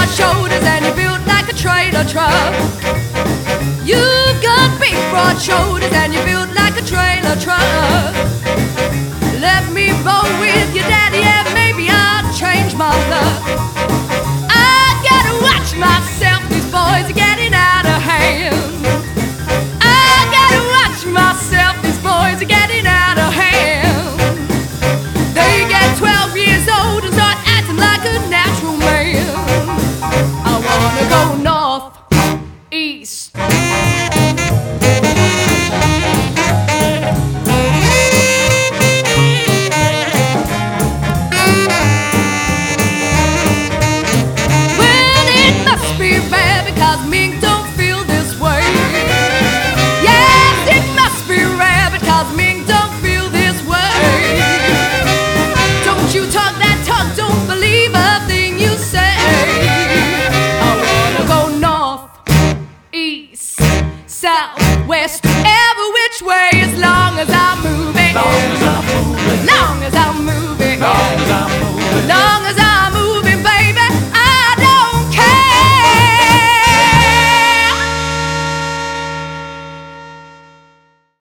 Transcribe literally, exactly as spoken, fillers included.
broad shoulders and you're built like a trailer truck. You've got big broad shoulders and you're built like a trailer truck.